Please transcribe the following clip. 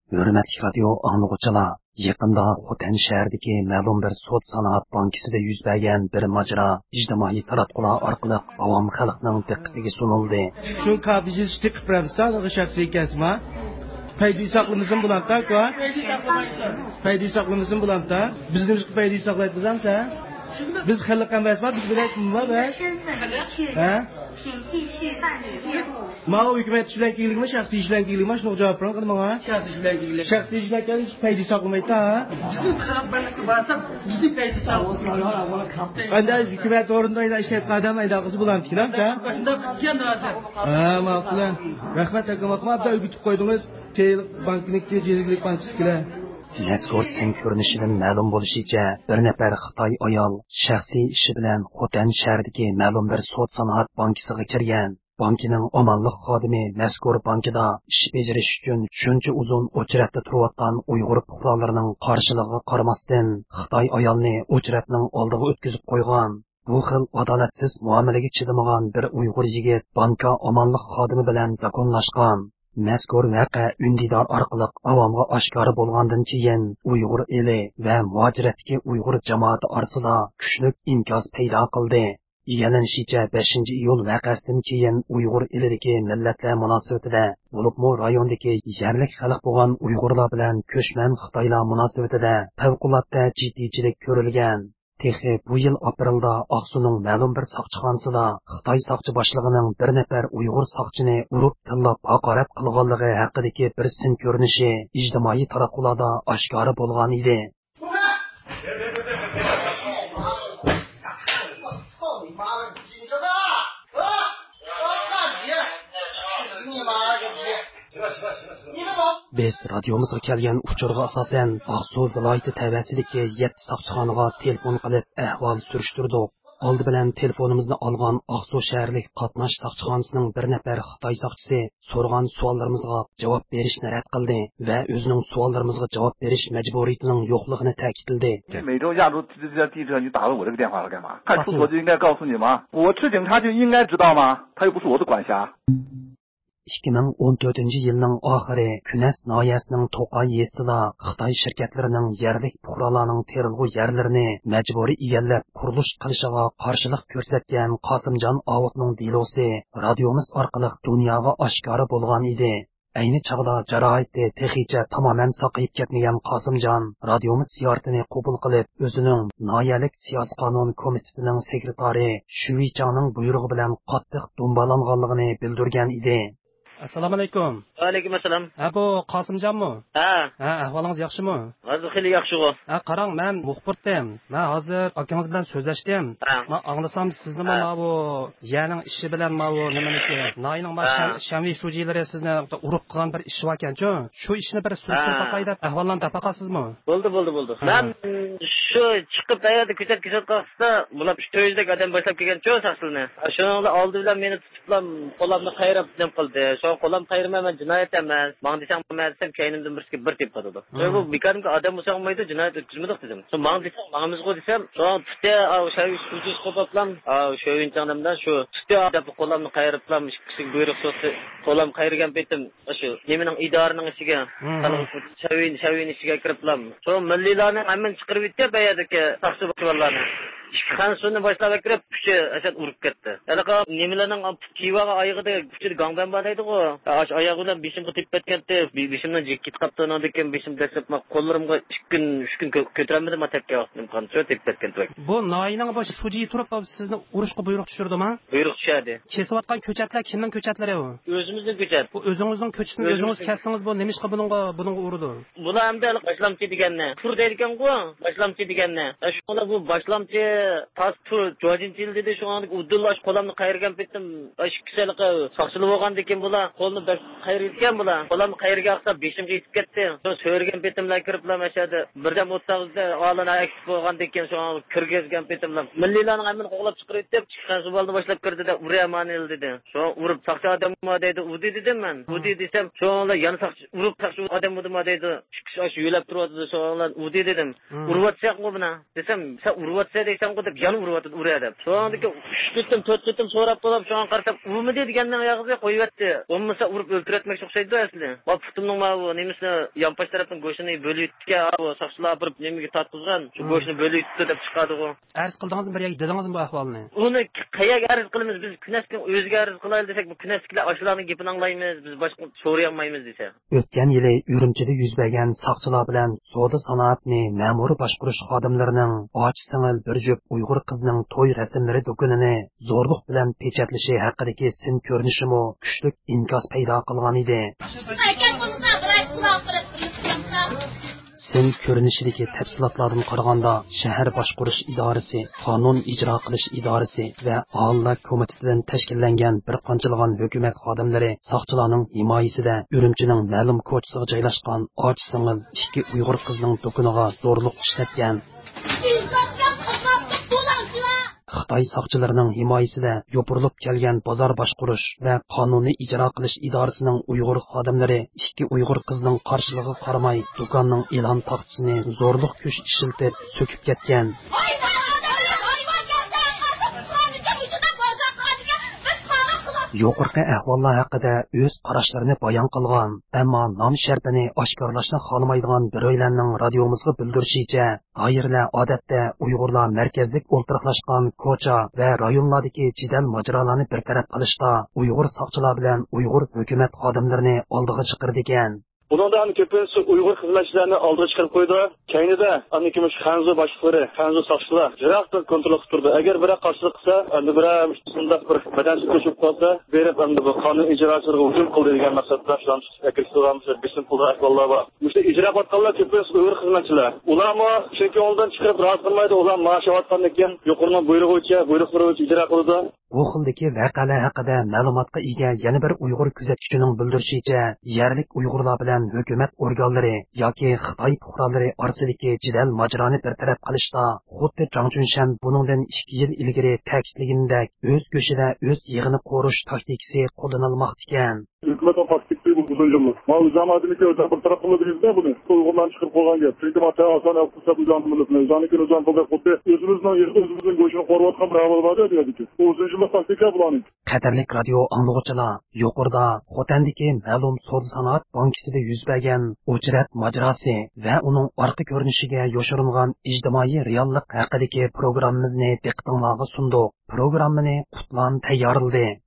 Hürmetli radio anlıqçılar, yaqında Xotan şəhərindəki məlum bir sud sanoat bankasida yuz bergan bir majra ijtimoiy taratqular orqali avam xalqning diqqatiga sunildi. Shu kabiji tiqib pravsan, o shaxsiy kasma. Paydo saqlamizin bulanda, ko? Paydo saqlamizin bulanda, bizning paydo saqlaymiz sen? Biz xalq emasmi, biz bilasizmi be? Ha? Ma'lum hükümet işlen keligimi, şahsi işlen keligimi, şunu cevap verin qildim menga. Şahsi işlen keligimi. Şahsi işlen keligimi, paydo saqlamaydi ha? Bizim xalq birlikka borsa, bizni paydo saqlaydi. Qanday hükümet o'rnida ishlayotgan qadam aydaqisi bulan tiklamsa? Shunda qilgan hozir. Ha, ma'qul. Rahmat akamatma, da o'gitib qo'ydingiz. Bankniki, Jizgilik bankisikilar. Mazkur sin ko'rinishidan ma'lum bo'lishicha, bir nafar Xitoy ayol shaxsiy ishi bilan Xotan shahridagi ma'lum bir sud sanoat bankasiga kirgan. Bankining omonlik xodimi mazkur bankida ish bajarish uchun shuncha uzun o'chiratda turayotgan Uyg'ur fuqarolarining qarshiligiga qaramasdan Xitoy ayolni o'chiratning oldiga o'tkazib qo'ygan. Bu xil adolatsiz muomalaga chidamagan bir Uyg'ur yigit banka omonlik xodimi bilan zakonlashgan. Mazkur voqea undidor orqali avomga oshkora bo'lgandan keyin Uyg'ur eli va muhojiratdagi Uyg'ur jamoati orasida kuchli inkas paydo qildi. Yalanishicha 5-iyul voqeasidan keyin Uyg'ur elidagi millatlar munosabatida, bo'libmi rayondagi yerlik xalq bo'lgan Uyg'urlar bilan ko'chman Xitoylar munosabatida favqulodda jiddiychilik ko'rilgan. Texi bu yil aprelda Aqsuning ma'lum bir soqchixonasida Xitoy soqchi boshlig'ining bir nafar Uyg'ur soqchini urib tillab haqorat qilganligi haqidagi bir sin ko'rinishi ijtimoiy taraqqularda oshkora bo'lgan edi. Biz radiomizga kelgan uchurga asosan Aqsu viloyati tavasidagi 7 soqchixonaga telefon qilib ahvol surishtirdik. Oldi bilan telefonimizni olgan Aqsu shaharlik qatnash soqchixonasining bir nafar Xitoy soqchisi so'rgan savollarimizga javob berishni rad qildi va o'zining savollarimizga javob berish majburiyatining yo'qligini ta'kidladi. 美洲亚洲地车你打了我这个电话了干嘛？看出所就应该告诉你吗？我是警察就应该知道吗？他又不是我的管辖。 2014-yilning oxiri Kunas noyasining To'qay yesida Xitoy shirkatlarining yerlik fuqarolarning terilg'u yerlarini majburiy egallab qurilish qilishiga qarshilik ko'rsatgan Qosimjon Ovutning delosi radiomiz orqali dunyoga oshkora bo'lgan edi. Ayni chog'da jarohati texicha tamoman saqayib ketmagan Qosimjon radiomiz ziyoratini qabul qilib, o'zining noyalik siyosiy qonun komitetining sekretari Shuvichangning buyrug'i bilan qattiq dumbalanganligini bildirgan edi. Assalomu alaykum. Va alaykum assalom. Ha, bu Qosimjonmi? Ha, ahvolingiz yaxshimi? hozir xeyli yaxshi-ku. Ha, qarang, men muxbirdim. Men hozir akangiz bilan so'zlashdim. Men anglasam sizni mana bu yerning ishi bilan mana bu nimaniki, noyning Shamvi shujilari sizni urib qilgan bir ish bor ekan-ku. Shu ishni bir so'zlab taqay deb ahvollarni topaqasizmi? Bo'ldi. Men shu chiqib tayyorda ko'chat qilsa, bular 300 dak odam boshlab kelgan-ku saqsilni. Shuningda oldi bilan meni tutib, qo'limni qayrab nim qildi. Qo'lim qayramaman, jinoyat emas. Men desam, men desam, kaynimdan bir tep qoldi. Bu bekarga odam bo'lsa olmaydi, jinoyat o'tkazmadik desam. Men desam, menimizga desam, tutda shu qo'plam, shu o'yinchangdan shu tutda deb qo'limni qayriblam, kishi buyruq so'tdi. Qo'lim qayrgan petim, shu nimaning idorining ishiga, shavin ishiga kiriblam. Shu milliylarning hammasini chiqarib yetdi, bayadagi taqsi bo'lganlarni. Xansonni boshlab kirib, kuchi asad urib ketdi. Anaqa nimalarning kivaga oyog'ida kuchi gangban bor edi-ku. Oyog'i bilan beshimga tepib ketdi. Beshimdan jekit qapti onadigan beshim desib, qo'llarimga 3 kun ko'tarolmadim atakka. Nimqan shu tepib ketgan. Bu noyining boshi shuji turib, sizni urishga buyruq tushurdimi? Buyruq tushadi. Kesayotgan ko'chatlar kimning ko'chatlari bu? O'zimizning ko'chat. Bu o'zingizning ko'chatini o'zingiz kessangiz, bu nimishqa buningga urdi? Bular hamda boshlamchi deganni, tur deydigan-ku, boshlamchi deganni. Shunlar bu boshlamchi pastur Jojinchil dedi, shu aniq uddullash qo'limni qayrgan petim, ishqisaliqqa soqchilib bo'lgandan bular qo'lni qayrayotgan bular. Qo'limni qayrga aqsa beshimga yetib ketdi. Shu so'rgan petimlar kiriblar mashada. Birdan o'tsanizda olana aktiv bo'lgandan keyin shu kirgizgan petimlar. Milliylarning hammani qo'g'lab chiqarib deb chiqqan suvalni boshlab kirdida, "Uramanil" dedi. Shu urib soqchi odammi dedi, "Udi" dedim men. "Udi" desam, shu yana soqchi urib soqchi odammi dedi. kishi shu yo'lab turibdi, so'nglar u dedim. Urvatsak-ku buni. Desam, sen urvatsa deysan-ku deb yana urvatdi, uradi. So'ngdiki 3 qitim, 4 qitim so'rab qolib, so'ng qarasam, "Umi" degandan oyog'iga qo'yibdi. Bo'lmasa urib o'ltiratmoqchi o'xshaydi asli. Bu putimning bu nemisini yonpash tarafdan go'shtini bo'libdi-ku, bu soqchilar bir nemaga tortqizgan, shu go'shtni bo'libdi deb chiqadi-ku. Arz qildingizmi, bir dedingizmi bu ahvolni? Uni qayerga arz qilamiz biz? Kunasga o'ziga arz qilaylik desak, bu kunaskilar ashlarning gapini anglaymiz, biz boshqa so'ray olmaymiz desa. O'tgan yili Urumchida yuz bergan soqchilar bilan savdo sanoatni ma'muriy boshqarish xodimlarining och singil bir jup Uyg'ur qizning to'y rasmlari do'konini zo'rlik bilan pechatlashi haqidagi sin ko'rinishimi kuchli inkos paydo qilgan edi. Sin ko'rinishidagi tafsilotlardan qaraganda shahar boshqarish idorasi, qonun ijro qilish idorasi va aholi komitetidan tashkillangan bir qanchalagan hukumat xodimlari soqchilarning himoyasida Urumchining ma'lum ko'chasiga joylashgan och singil 2 Uyg'ur qizning do'koniga zo'rlik ishlatgan. Xitoy soqchilarining himoyasida yopirilib kelgan bozor boshqarish va qonuniy ijro qilish idorasining Uyg'ur xodimlari 2 Uyg'ur qizning qarshiligiga qaramay do'konning e'lon taxtasini zo'rlik kuch ishlatib so'kib ketgan. Yuqorqi ahvollar haqida o'z qarashlarini bayon qilgan, ammo nom sharpini oshkorlashni xohlamaydigan biroylarning radiomizga bildirishicha, doiralar odatda Uyg'urlar markazlik o'ltiraqlashgan ko'cha va rayonlardagi jidal mojarolarni bartaraf qilishda Uyg'ur soqchilar bilan Uyg'ur hukumat xodimlarini oldiga chiqirdi ekan. Bundan ko'pincha Uyg'ur xizmatchilarini oldiga chiqarib qo'ydi. Keynida annikimiz Xanzu boshliqlari, Xanzu soqchilar jiroqdan kontrol qilib turdi. Agar biri qarshilik qilsa, endi biri shunday bir badansiz ko'chib qolsa, berib endi bu qonun ijrochilariga hujum qildi degan maqsadda shuni akirishtiramiz, bisim pullar ahvollar bor. Mushta ijro qilayotganlar ko'pincha Uyg'ur xizmatchilar. Ularmi chunki ondan chiqib rozi qilmaydi, ular maosh olgandan keyin yuqoridan buyruqlari ijro qiladi. Bu xildagi voqealar haqida ma'lumotga ega yana bir Uyg'ur kuzatuvchining bildirishicha, yerlik Uyg'urlar bilan hukumat organlari yoki Xitoy fuqarolari orasidagi jidal mojaroni bartaraf qilishda xuddi Zhang Junshan buningdan 2 yil ilgari ta'kidlagandek o'z go'shida o'z yig'ini qo'rish taktikasi qo'llanilmoqda ekan. Hükümet o taktikliği bu uzunculuk. Mal zamanındaki özel bir tarafını biliriz de bunu. Uygundan çıkıp koyan gel. Çünkü maçaya Hasan Aksusa bu zanımızın. Zanıkın uzan bulda kutu. Özümüzün goşunu koruvatkan bravo var ya dedik. Bu uzunculuk taktikler bulanık. Qatarlik radio anlıqçılar yuqorida Xotandagi ma'lum savdo sanoat bankisida yuz bergan o'chirat mojarosi va uning orqa ko'rinishiga yoshiringan ijtimoiy reallik haqidagi programmamizni diqqatingizga sundik. Programmani Qutlan tayyorladi.